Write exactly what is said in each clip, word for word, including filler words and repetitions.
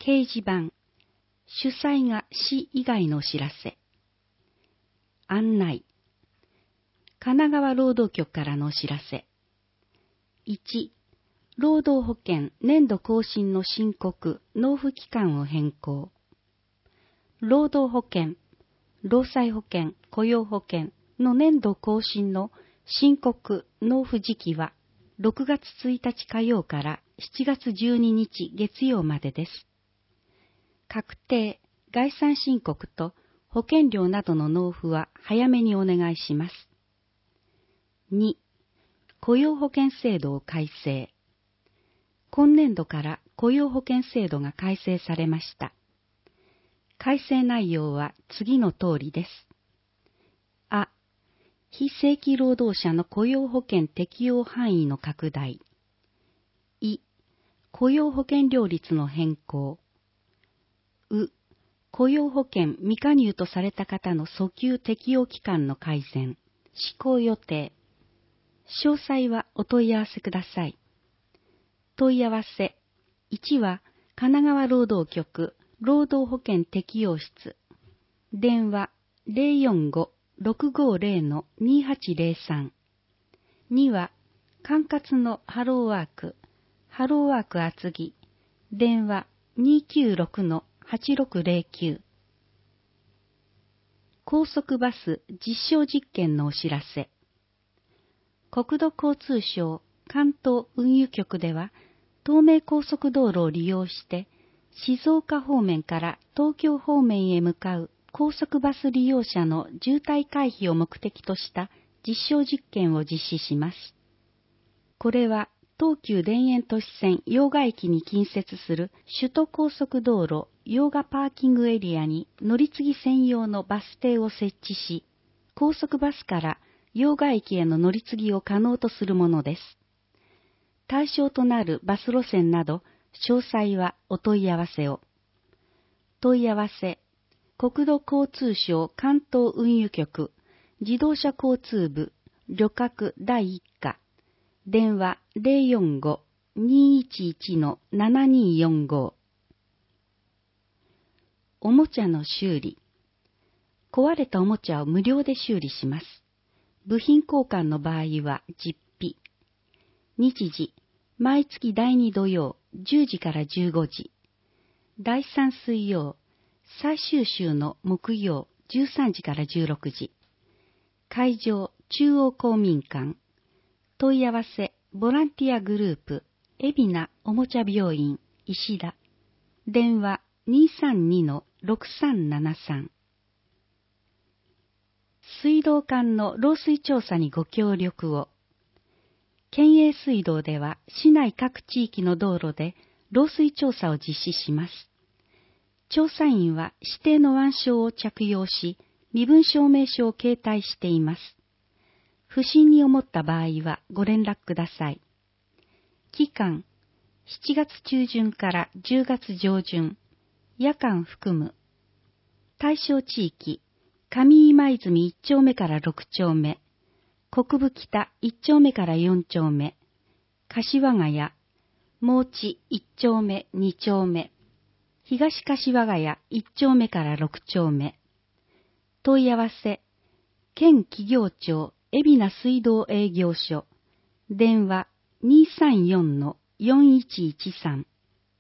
掲示板、主催が市以外のお知らせ。案内。神奈川労働局からのお知らせ。いち、労働保険年度更新の申告、納付期間を変更。労働保険、労災保険、雇用保険の年度更新の申告、納付時期はろくがつついたち火曜からしちがつじゅうににち月曜までです。確定、概算申告と保険料などの納付は早めにお願いします。に、雇用保険制度を改正。今年度から雇用保険制度が改正されました。改正内容は次の通りです。あ、非正規労働者の雇用保険適用範囲の拡大。い、雇用保険料率の変更。う、雇用保険未加入とされた方の訴求適用期間の改善。施行予定。詳細はお問い合わせください。問い合わせ。いちは神奈川労働局労働保険適用室。電話 ゼロよんご ろくごゼロ のにはちゼロさん。には管轄のハローワーク、ハローワーク厚木。電話 にきゅうろく のはちろくゼロきゅう。高速バス実証実験のお知らせ。国土交通省関東運輸局では、東名高速道路を利用して、静岡方面から東京方面へ向かう高速バス利用者の渋滞回避を目的とした実証実験を実施します。これは、東急田園都市線用賀駅に近接する首都高速道路用賀パーキングエリアに乗り継ぎ専用のバス停を設置し、高速バスから用賀駅への乗り継ぎを可能とするものです。対象となるバス路線など、詳細はお問い合わせを。問い合わせ、国土交通省関東運輸局、自動車交通部、旅客だいいっ課、電話 ゼロよんご にいちいち のななにーよんご。おもちゃの修理。壊れたおもちゃを無料で修理します。部品交換の場合は実費。日時、毎月だいに土曜じゅうじからじゅうごじ。だいさん水曜、最終週の木曜じゅうさんじからじゅうろくじ。会場、中央公民館。問い合わせ、ボランティアグループ、海老名おもちゃ病院、石田。電話 にーさんに のろくさんななさん。水道管の漏水調査にご協力を。県営水道では市内各地域の道路で漏水調査を実施します。調査員は指定の腕章を着用し、身分証明書を携帯しています。不審に思った場合はご連絡ください。期間、しちがつちゅうじゅんからじゅうがつ上旬、夜間含む。対象地域、上今泉いっちょうめからろくちょうめ、国分北いっちょうめからよんちょうめ、柏ヶ谷、毛地いっちょうめにちょうめ、東柏ヶ谷いっちょうめからろくちょうめ。問い合わせ、県企業庁海老名水道営業所、電話 にーさんよん のよんいちいちさん。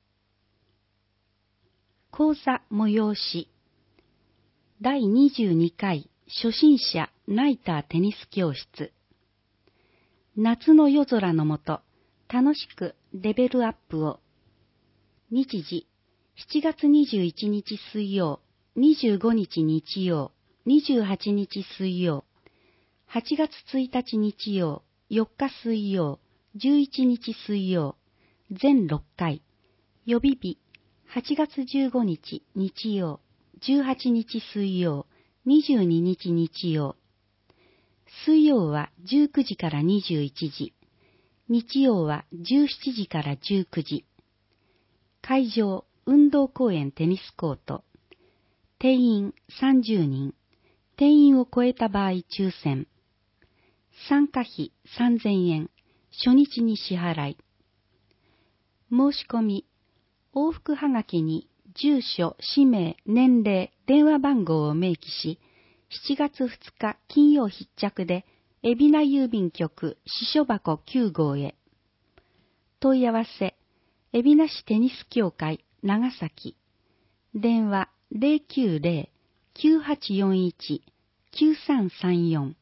講座催し。だいにじゅうにかい初心者ナイターテニス教室。夏の夜空のもと、楽しくレベルアップを。日時、しちがつにじゅういちにち水曜、にじゅうごにち日曜、にじゅうはちにち水曜、はちがつついたち日曜、よっか水曜、じゅういちにち水曜、全ろっかい、予備日、はちがつじゅうごにち日曜、じゅうはちにち水曜、にじゅうににち日曜。水曜はじゅうくじからにじゅういちじ、日曜はじゅうしちじからじゅうくじ。会場、運動公園テニスコート。定員さんじゅうにん。定員を超えた場合抽選。参加費さんぜんえん。初日に支払い。申し込み、往復はがきに住所、氏名、年齢、電話番号を明記し、しちがつふつか金曜必着で、海老名郵便局支所箱きゅうごうへ。問い合わせ、海老名市テニス協会長崎。電話 ゼロきゅうゼロ きゅうはちよんいち きゅうさんさんよん。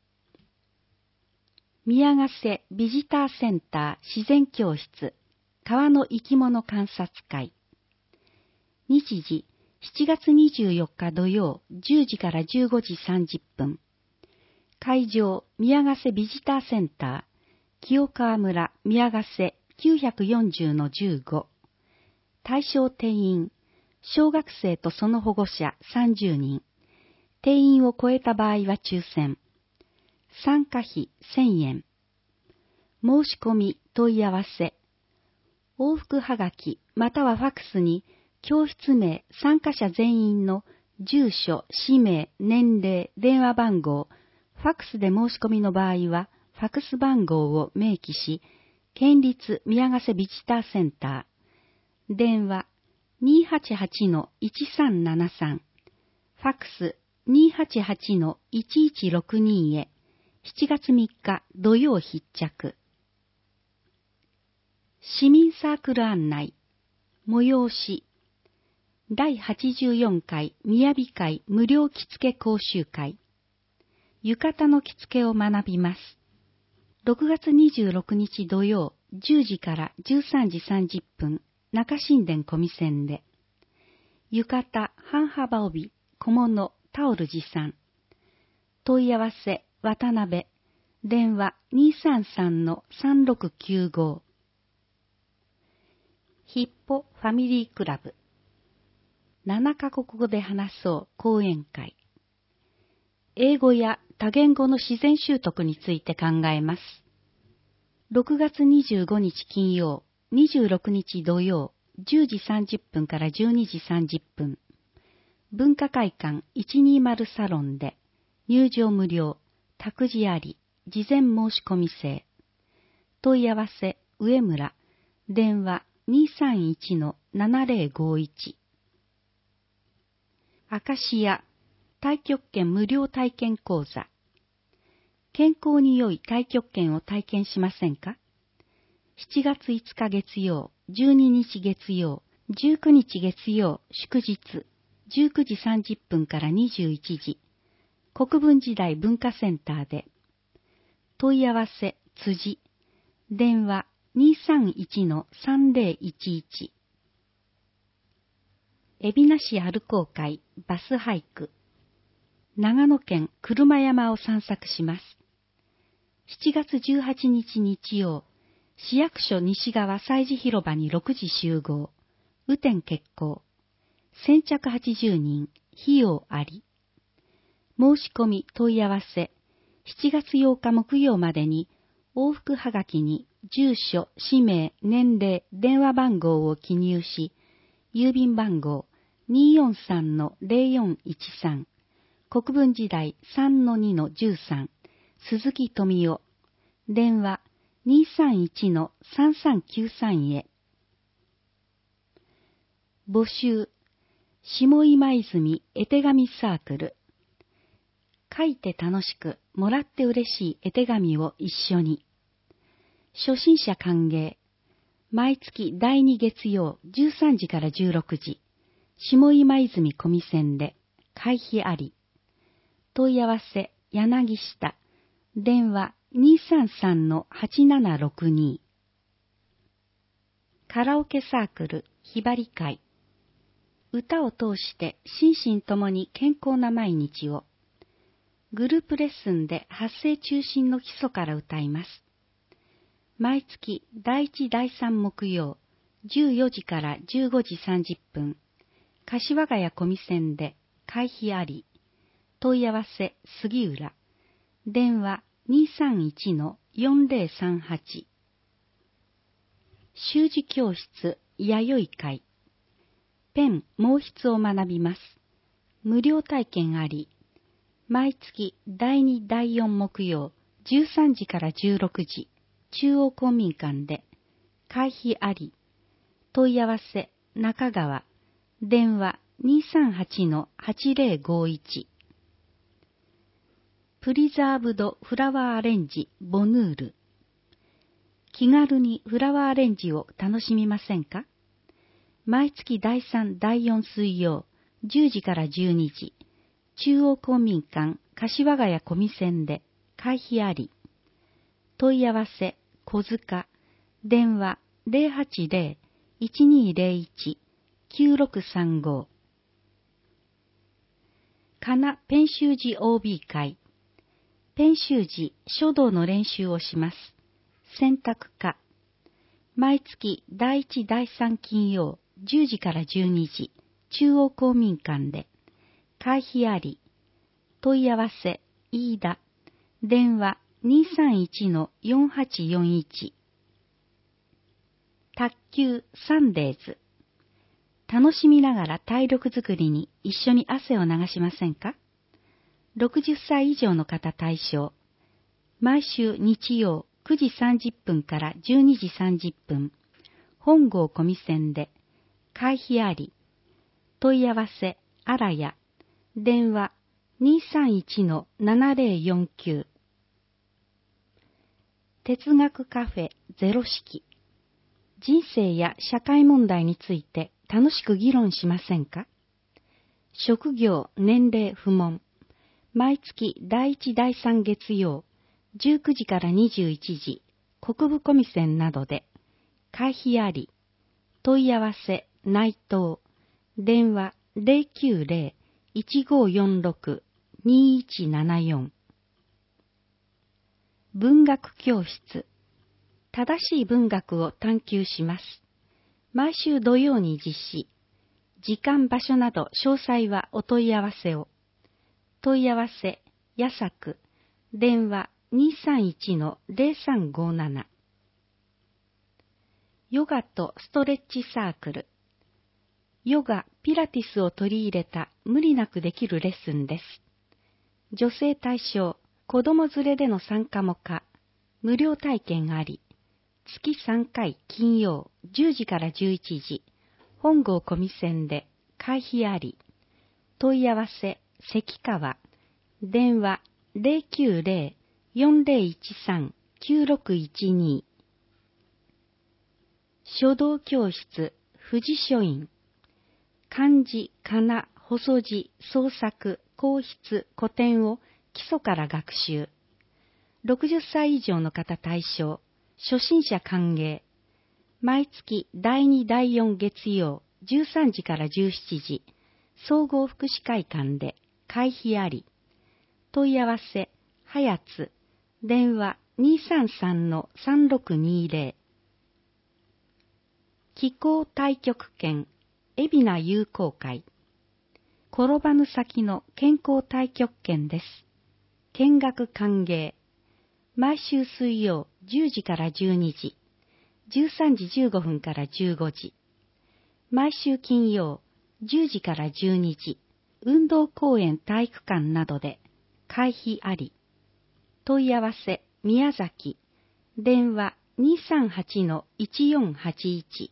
宮ヶ瀬ビジターセンター自然教室川の生き物観察会。日時しちがつにじゅうよっか土曜じゅうじからじゅうごじさんじゅっぷん。会場宮ヶ瀬ビジターセンター清川村宮ヶ瀬 きゅうよんゼロのじゅうご。対象定員小学生とその保護者さんじゅうにん。定員を超えた場合は抽選。参加費せんえん。申し込み問い合わせ。往復はがきまたはファックスに教室名、参加者全員の住所、氏名、年齢、電話番号、ファックスで申し込みの場合はファックス番号を明記し、県立宮ヶ瀬ビジターセンター、電話 にーはちはちのいちさんななさん、ファックス にーはちはちのいちいちろくに へ、しちがつみっか土曜必着。市民サークル案内、催し、だいはちじゅうよんかい雅会無料着付け講習会。浴衣の着付けを学びます。ろくがつにじゅうろくにち土曜じゅうじからじゅうさんじさんじゅっぷん、中新田小見線で。浴衣、半幅帯、小物、タオル持参。問い合わせ、渡辺。電話 にーさんさんのさんろくきゅうご。ヒッポファミリークラブ。ななカ国語で話そう講演会。英語や多言語の自然習得について考えます。ろくがつにじゅうごにち金曜、にじゅうろくにち土曜、じゅうじさんじゅっぷんからじゅうにじさんじゅっぷん。文化会館いちにーまるサロンで、入場無料、託児あり、事前申し込み制。問い合わせ、上村。電話 にーさんいちのななぜろごいち。アカシア、太極拳無料体験講座。健康に良い太極拳を体験しませんか？ しち 月いつか月曜、じゅうににち月曜、じゅうくにち月曜、祝日、じゅうくじさんじゅっぷんからにじゅういちじ、国分時代文化センターで。問い合わせ、辻。電話 にーさんいちのさんぜろいちいち。海老名市歩こう会バスハイク。長野県車山を散策します。しちがつじゅうはちにち日曜、市役所西側催事広場にろくじ集合。雨天決行。先着はちじゅうにん、費用あり。申し込み問い合わせ、しちがつようか木曜までに往復はがきに住所、氏名、年齢、電話番号を記入し、郵便番号 にーよんさんのぜろよんいちさん、国分時代 さんのにのじゅうさん、鈴木富夫。電話 にーさんいちのさんさんきゅうさん へ。募集、下今泉絵手紙サークル。書いて楽しく、もらって嬉しい絵手紙を一緒に。初心者歓迎。毎月だいに月曜じゅうさんじからじゅうろくじ、下今泉小見線で、会費あり。問い合わせ、柳下。電話 にーさんさんのはちななろくに。カラオケサークル、ひばり会。歌を通して心身ともに健康な毎日を。グループレッスンで発声中心の基礎から歌います。毎月だいいちだいさん木曜、じゅうよじからじゅうごじさんじゅっぷん、柏ヶ谷小見線で会費あり。問い合わせ、杉浦。電話 にーさんいちのよんぜろさんはち。習字教室、弥生会。ペン、毛筆を学びます。無料体験あり。毎月だいにだいよん木曜、じゅうさんじからじゅうろくじ、中央公民館で、会費あり。問い合わせ、中川。 電話 にーさんはちのはちぜろごいち。プリザーブドフラワーアレンジボヌール。気軽にフラワーアレンジを楽しみませんか？毎月だいさん、だいよん水曜、じゅうじからじゅうにじ、中央公民館柏ヶ谷小見線で会費あり。問い合わせ、小塚、電話 ゼロはちゼロ いちにーゼロいち きゅうろくさんご。かなペン習字 オービー 会。ペン習字、書道の練習をします。選択科。毎月だいいち、だいさん金曜、じゅうじからじゅうにじ、中央公民館で。会費あり。問い合わせ、飯田。電話 にーさんいちのよんはちよんいち。卓球サンデーズ。楽しみながら体力づくりに一緒に汗を流しませんか？ろくじゅっさい以上の方対象。毎週日曜くじさんじゅっぷんからじゅうにじさんじゅっぷん、本郷小見線で、会費あり。問い合わせ、あらや。電話 にーさんいちのななぜろよんきゅう。哲学カフェゼロ式。人生や社会問題について楽しく議論しませんか？職業、年齢不問。毎月だいいち、だいさん月曜、じゅうくじからにじゅういちじ、国分小見線などで、会費あり。問い合わせ、内藤。電話 ゼロきゅうゼロ いちごよんろく にいちななよん。文学教室。正しい文学を探求します。毎週土曜に実施。時間、場所など詳細はお問い合わせを。問い合わせ、やさく。電話 にーさんいちのゼロさんごなな。ヨガとストレッチサークル。ヨガ、ピラティスを取り入れた無理なくできるレッスンです。女性対象、子供連れでの参加も可。無料体験あり。月さんかい金曜じゅうじからじゅういちじ、本郷小見線で会費あり。問い合わせ、関川。電話 ゼロきゅうゼロ よんゼロいちさん きゅうろくいちに。書道教室、富士書院。漢字、仮名、細字、創作、硬筆、古典を基礎から学習。ろくじゅっさい以上の方対象。初心者歓迎。毎月だいに、だいよん月曜、じゅうさんじからじゅうしちじ、総合福祉会館で会費あり。問い合わせ、はやつ。電話 にーさんさんのさんろくにゼロ。気候太極拳、海老名友好会。転ばぬ先の健康太極拳です。見学歓迎。毎週水曜じゅうじからじゅうにじ、じゅうさんじじゅうごふんからじゅうごじ。毎週金曜じゅうじからじゅうにじ、運動公園体育館などで会費あり。問い合わせ、宮崎。電話 にーさんはちのいちよんはちいち。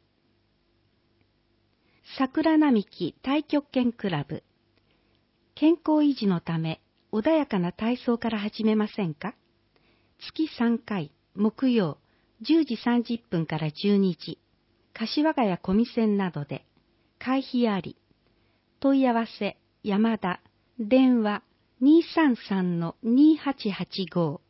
桜並木太極拳クラブ。健康維持のため穏やかな体操から始めませんか？月さんかい、木曜、じゅうじさんじゅっぷんからじゅうにじ、柏ヶ谷小見線などで、会費あり。問い合わせ、山田。電話 にーさんさんのにーはちはちご。